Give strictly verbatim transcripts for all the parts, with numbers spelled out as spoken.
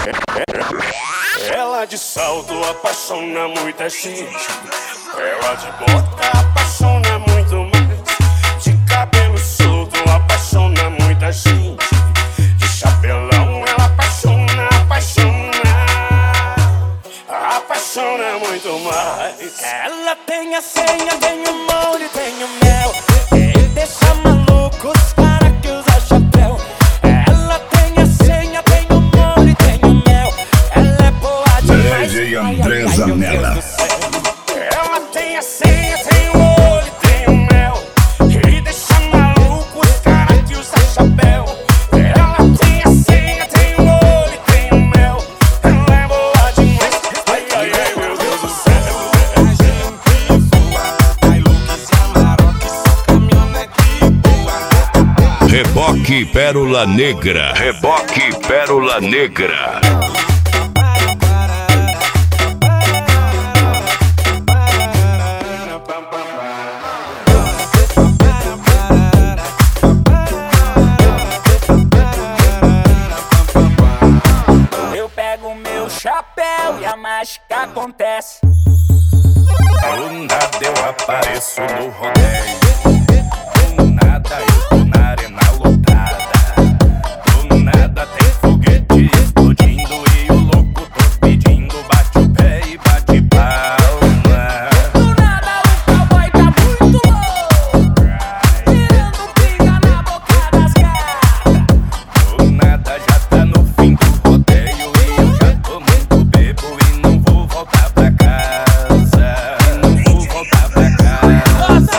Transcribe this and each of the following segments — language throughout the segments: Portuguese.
Ela de salto apaixona muita gente. Ela de bota apaixona muito mais. De cabelo solto apaixona muita gente. De chapelão ela apaixona, apaixona, apaixona muito mais. Ela tem a senha, tem o molde, tem o mel. Ele deixa maluco os cara que usa chapéu. Ela tem a senha, tem o molde, tem o mel. Ela é boa demais. D J André Zanella. Ela tem a senha, tem o olho, tem o mel. Ele deixa maluco os cara que usa chapéu. Ela tem a senha, tem o olho, tem o mel. Ela é boa demais. Ai, ai, ai, meu Deus do céu. Reboque Pérola Negra. Reboque Pérola Negra. Eu pego meu chapéu e a mágica acontece. Do nada eu apareço no rodeio. Do nada eu tô na arena lotada. Do nada tem foguete explodindo e o louco tô pedindo. Bate o pé e bate palma. Do nada o cowboy tá muito louco, tirando pinga na boca das gatas. Do nada já tá no fim do rodeio e eu já tô muito bebo e não vou voltar pra casa. Não vou voltar pra casa.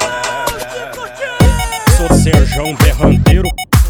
Sou Serjão Berranteiro,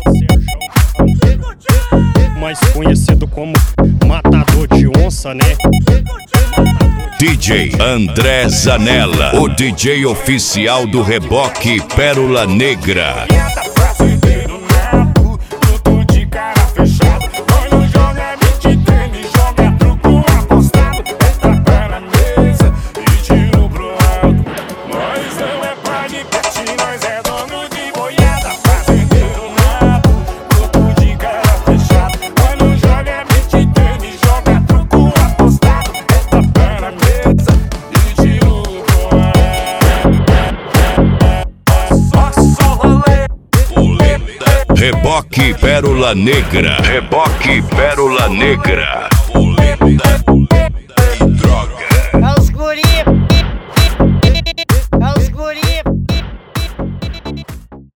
mais conhecido como Matador de Onça, né? D J André Zanella, o D J oficial do Reboque Pérola Negra. Fazendeiro nato, tudo de cara fechada. Quando joga é beat tênis, joga truco apostado. É tapa na mesa e tiro pro alto. Nós não é pai de pet, nós é dono de boiada. Fazendeiro nato, tudo de cara fechada. Quando joga é beat tênis, joga truco apostado. É tapa na mesa e tiro pro alto. Só rolê. Reboque Pérola Negra. Reboque Pérola Negra.